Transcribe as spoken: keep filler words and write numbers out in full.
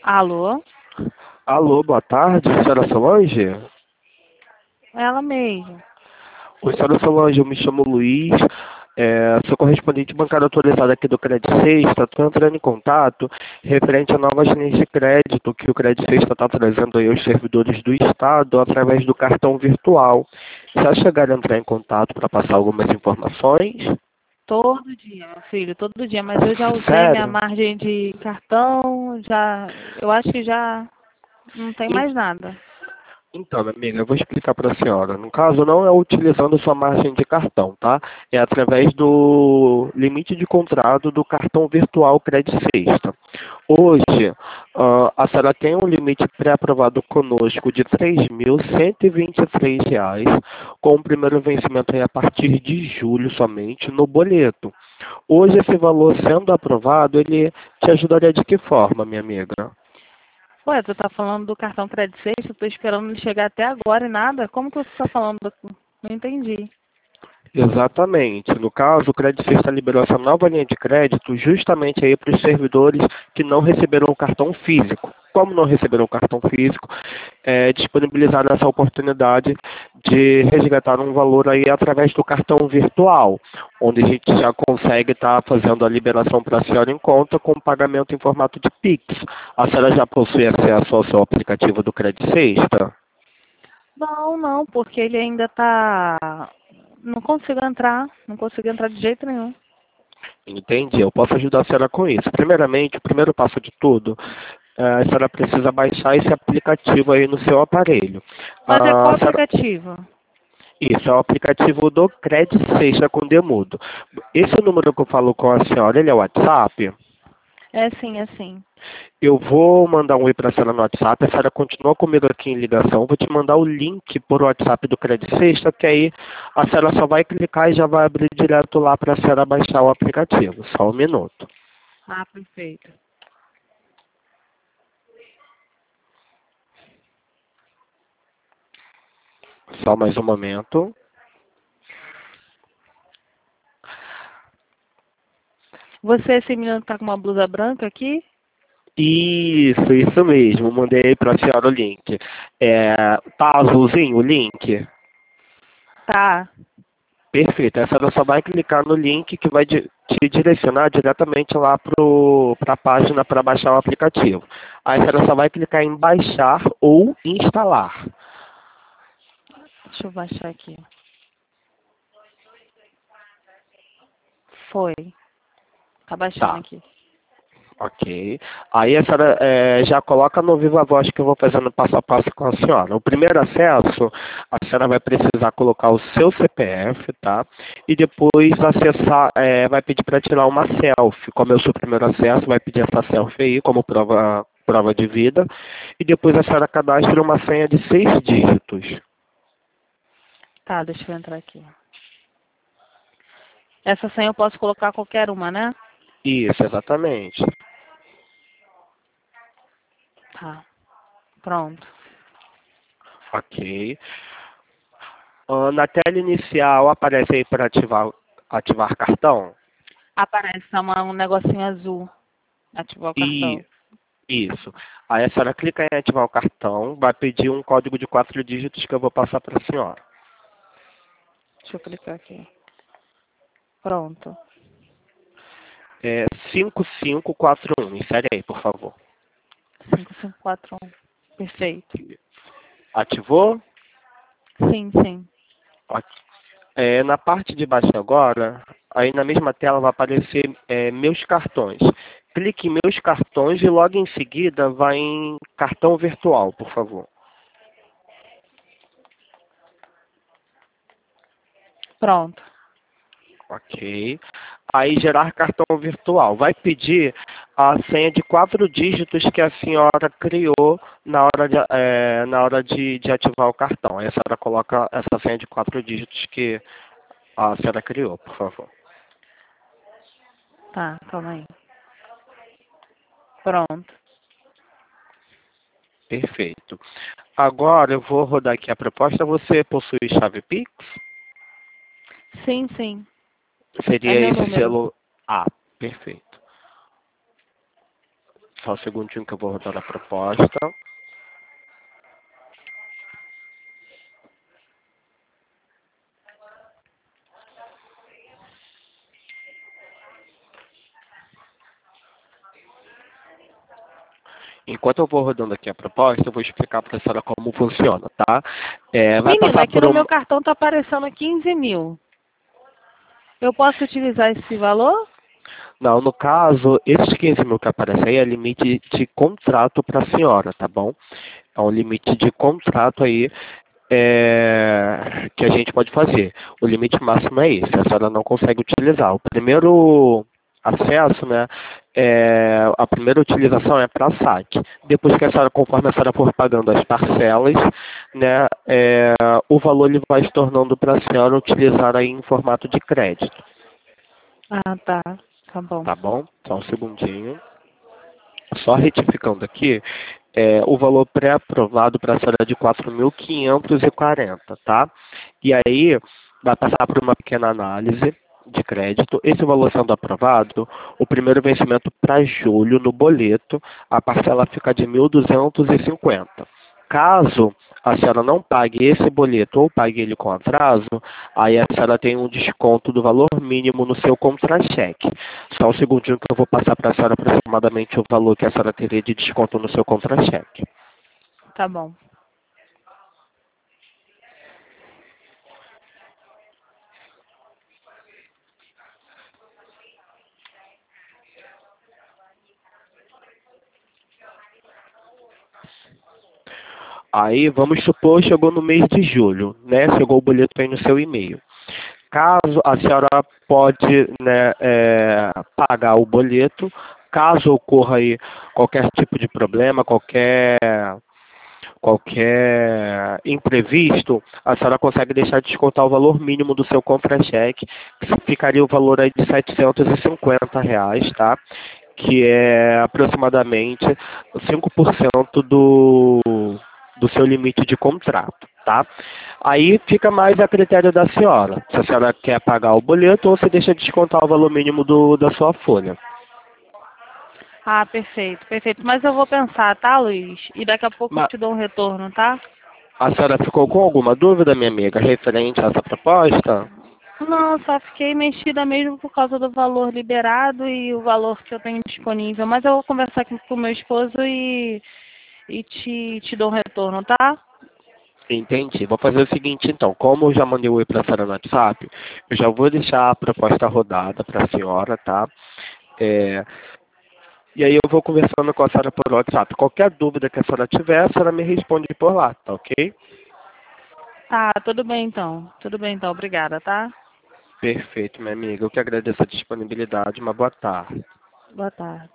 Alô? Alô, boa tarde, senhora Solange? Ela mesmo. Oi, senhora Solange, eu me chamo Luiz, é, sou correspondente bancário autorizado aqui do Credit Sexta, estou entrando em contato referente a novas linhas de crédito que o Credit Sexta está trazendo aí aos servidores do Estado através do cartão virtual. Já chegaram a entrar em contato para passar algumas informações? Todo dia, meu filho, todo dia. Mas eu já usei minha Sério? margem de cartão, já. Eu acho que já não tem mais nada. Então, minha amiga, eu vou explicar para a senhora. No caso, não é utilizando sua margem de cartão, tá? É através do limite de contrato do cartão virtual Credit Sexta. Hoje, ah, a senhora tem um limite pré-aprovado conosco de três mil cento e vinte e três reais, com o primeiro vencimento aí a partir de julho somente no boleto. Hoje, esse valor sendo aprovado, ele te ajudaria de que forma, minha amiga? Ué, tu tá falando do cartão Credit Sexta, eu tô esperando ele chegar até agora e nada? Como que você tá falando? do- Não entendi. Exatamente. No caso, o Credit Suisse liberou essa nova linha de crédito justamente aí para os servidores que não receberam o cartão físico. Como não receberam o cartão físico, é, disponibilizaram essa oportunidade de resgatar um valor aí através do cartão virtual, onde a gente já consegue estar fazendo a liberação para a senhora em conta com pagamento em formato de Pix. A senhora já possui acesso ao seu aplicativo do Credit Sexta? Não, não, porque ele ainda tá. Não consigo entrar, não consigo entrar de jeito nenhum. Entendi, eu posso ajudar a senhora com isso. Primeiramente, o primeiro passo de tudo, eh, a senhora precisa baixar esse aplicativo aí no seu aparelho. Mas é Ah, qual a senhora- aplicativo? Isso, é o aplicativo do Credit Sexta com Demudo. Esse número que eu falo com a senhora, ele é o WhatsApp? É sim, é sim. Eu vou mandar um oi para a senhora no WhatsApp, a senhora continua comigo aqui em ligação, vou te mandar o link por WhatsApp do Credit Sexta, que aí a senhora só vai clicar e já vai abrir direto lá para a senhora baixar o aplicativo. Só um minuto. Ah, perfeito. Só mais um momento. Você, esse menino que tá com uma blusa branca aqui? Isso, isso mesmo. Mandei para a senhora o link. É, tá azulzinho o link? Tá. Perfeito. A senhora só vai clicar no link que vai di- te direcionar diretamente lá para a página para baixar o aplicativo. Aí a senhora só vai clicar em baixar ou instalar. Deixa eu baixar aqui. Foi. Tá baixando Tá. aqui. Ok. Aí a senhora eh, já coloca no Viva Voz que eu vou fazendo passo a passo com a senhora. O primeiro acesso, a senhora vai precisar colocar o seu C P F, tá? E depois acessar, eh, vai pedir para tirar uma selfie. Como é o seu primeiro acesso, vai pedir essa selfie aí como prova, prova de vida. E depois a senhora cadastra uma senha de seis dígitos. Tá, deixa eu entrar aqui. Essa senha eu posso colocar qualquer uma, né? Isso, exatamente. Tá. Pronto. Ok. Ah, na tela inicial aparece aí para ativar, ativar cartão. Aparece tá uma, um negocinho azul. Ativar o E cartão. Isso. Aí a senhora clica em ativar o cartão, vai pedir um código de quatro dígitos que eu vou passar para a senhora. Deixa eu clicar aqui. Pronto. É cinco cinco quatro um. Insere aí, por favor. cinco cinco quatro um. Perfeito. Ativou? Sim, sim. Ok. É, na parte de baixo agora, aí na mesma tela vai aparecer é, meus cartões. Clique em meus cartões e logo em seguida vai em cartão virtual, por favor. Pronto. Ok. Aí gerar cartão virtual. Vai pedir a senha de quatro dígitos que a senhora criou na hora de, eh, na hora de, de ativar o cartão. Aí a senhora coloca essa senha de quatro dígitos que a senhora criou, por favor. Tá, calma aí. Pronto. Perfeito. Agora eu vou rodar aqui a proposta. Você possui chave Pix? Sim, sim. É Seria meu esse número. selo A. Perfeito. Só um segundinho que eu vou rodar a proposta. Enquanto eu vou rodando aqui a proposta, eu vou explicar para a senhora como funciona, tá? É, vai Menina, passar aqui por no um... meu cartão tá aparecendo quinze mil. Eu posso utilizar esse valor? Não, no caso, esses quinze mil que aparecem aí é limite de contrato para a senhora, tá bom? É um limite de contrato aí é, que a gente pode fazer. O limite máximo é esse, a senhora não consegue utilizar. O primeiro acesso, né, é, a primeira utilização é para saque. Depois que a senhora, conforme a senhora for pagando as parcelas, né, é, o valor ele vai se tornando para a senhora utilizar aí em formato de crédito. Ah, tá. Tá bom. Tá bom? Só um segundinho. Só retificando aqui, é, o valor pré-aprovado para a senhora é de quatro mil quinhentos e quarenta, tá? E aí, vai passar por uma pequena análise de crédito. Esse valor sendo aprovado, o primeiro vencimento para julho no boleto, a parcela fica de mil duzentos e cinquenta. Caso a senhora não pague esse boleto ou pague ele com atraso, aí a senhora tem um desconto do valor mínimo no seu contra-cheque. Só um segundinho que eu vou passar para a senhora aproximadamente o valor que a senhora teria de desconto no seu contra-cheque. Tá bom. Aí, vamos supor, chegou no mês de julho, né? Chegou o boleto aí no seu e-mail. Caso a senhora pode, né, é, pagar o boleto, caso ocorra aí qualquer tipo de problema, qualquer qualquer imprevisto, a senhora consegue deixar de descontar o valor mínimo do seu contra-cheque, que ficaria o valor aí de setecentos e cinquenta reais, tá? Que é aproximadamente cinco por cento do, do seu limite de contrato, tá? Aí fica mais a critério da senhora, se a senhora quer pagar o boleto ou se deixa de descontar o valor mínimo do, da sua folha. Ah, perfeito, perfeito. Mas eu vou pensar, tá, Luiz? E daqui a pouco eu Mas te dou um retorno, tá? a senhora ficou com alguma dúvida, minha amiga, referente a essa proposta? Não, só fiquei mexida mesmo por causa do valor liberado e o valor que eu tenho disponível. Mas eu vou conversar aqui com o meu esposo e, e te, te dou um retorno, tá? Entendi. Vou fazer o seguinte, então. Como eu já mandei o oi para a senhora no WhatsApp, eu já vou deixar a proposta rodada para a senhora, tá? É, e aí eu vou conversando com a senhora por WhatsApp. Qualquer dúvida que a senhora tiver, a senhora me responde por lá, tá ok? Tá, tudo bem então. Tudo bem então, obrigada, tá? Perfeito, minha amiga. Eu que agradeço a disponibilidade. Uma boa tarde. Boa tarde.